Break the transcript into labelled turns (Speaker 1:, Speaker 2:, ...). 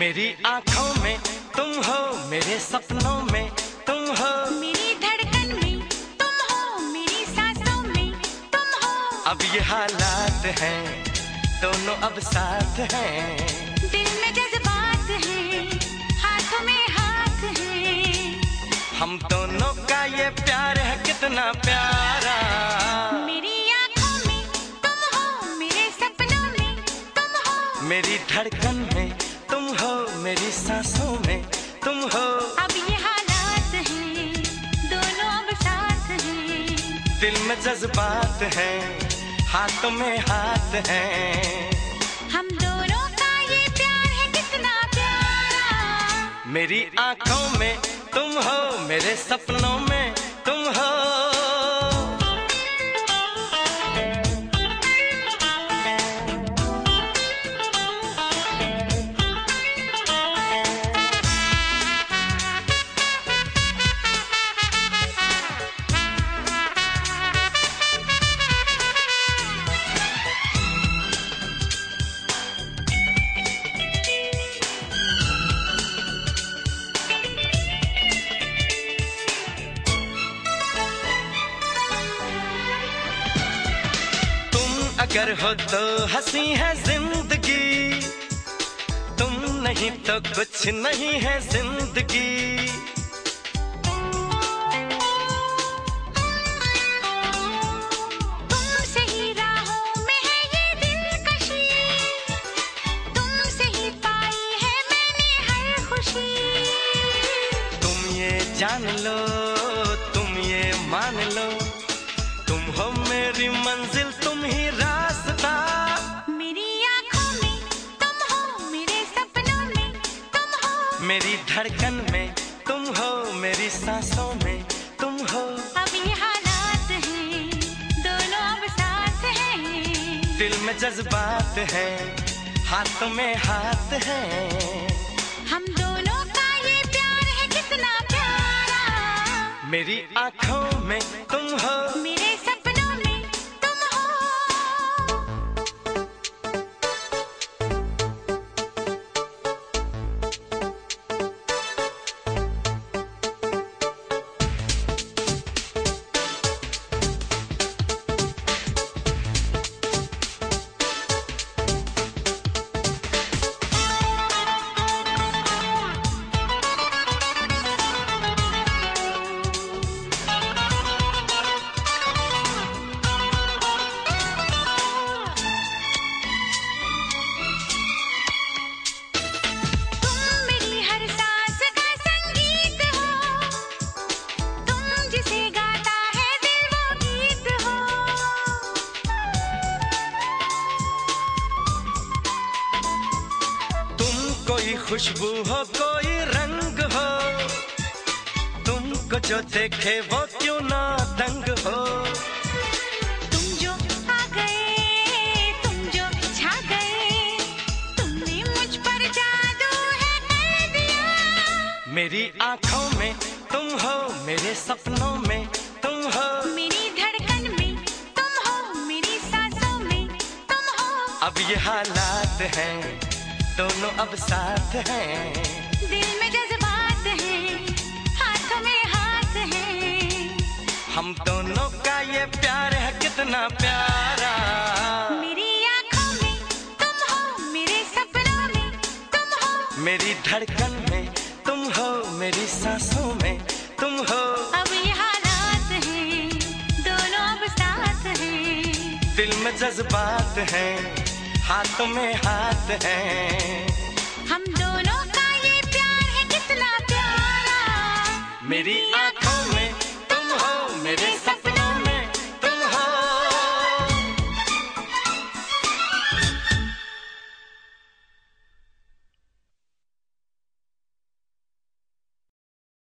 Speaker 1: मेरी आँखों में तुम हो, मेरे सपनों में तुम हो,
Speaker 2: मेरी धड़कन में तुम हो, मेरी सांसों में तुम हो।
Speaker 1: अब ये हालात हैं, दोनों अब साथ हैं।
Speaker 2: दिल में जज्बात हैं, हाथों में हाथ हैं।
Speaker 1: हम दोनों का ये प्यार है कितना प्यारा।
Speaker 2: मेरी आँखों में तुम हो, मेरे सपनों में तुम हो,
Speaker 1: मेरी धड़कन में तुम हो, मेरी सांसों में तुम हो।
Speaker 2: अब ये हालात हैं, दोनों अब साथ हैं।
Speaker 1: दिल में जज्बात हैं, हाथों में हाथ हैं।
Speaker 2: हम दोनों का ये प्यार है कितना प्यारा।
Speaker 1: मेरी आँखों में तुम हो, मेरे सपनों में तुम हो। अगर हो तो हंसी है जिंदगी, तुम नहीं तो कुछ नहीं है जिंदगी।
Speaker 2: तुमसे ही राहों में है ये दिलकशी, तुमसे ही पाई है मैंने हर खुशी।
Speaker 1: तुम ये जान लो, तुम ये मान लो, तुम हो मेरी मंजिल, तुम ही रास्ता।
Speaker 2: मेरी आँखों में तुम हो, मेरे सपनों में तुम हो,
Speaker 1: मेरी धड़कन में तुम हो, मेरी सांसों में तुम हो।
Speaker 2: अब ये हालात हैं, दोनों अब साथ हैं।
Speaker 1: दिल में जज्बात हैं, हाथों में हाथ हैं।
Speaker 2: हम दोनों का ये प्यार है कितना प्यारा।
Speaker 1: मेरी आँखों में तुम हो,
Speaker 2: मेरे सपनों में तुम हो।
Speaker 1: कोई खुशबू हो, कोई रंग हो, तुमको जो देखे वो क्यों ना दंग हो।
Speaker 2: तुम जो आ गए, तुम जो छा गए, तुमने मुझ पर जादू है कर दिया।
Speaker 1: मेरी आँखों में तुम हो, मेरे सपनों में तुम हो,
Speaker 2: मेरी धड़कन में तुम हो, मेरी सांसों में तुम हो।
Speaker 1: अब ये हालात हैं, दोनों अब साथ हैं।
Speaker 2: दिल में जज्बात हैं, हाथों में हाथ हैं।
Speaker 1: हम दोनों का ये प्यार है कितना प्यारा।
Speaker 2: मेरी आँखों में तुम हो, मेरे सपनों में तुम हो,
Speaker 1: मेरी धड़कन में तुम हो, मेरी सांसों में तुम हो।
Speaker 2: अब ये हालात हैं, दोनों अब साथ हैं।
Speaker 1: दिल में जज्बात हैं, हाथों में हाथ हैं।
Speaker 2: हम दोनों का ये प्यार है कितना प्यारा।
Speaker 1: मेरी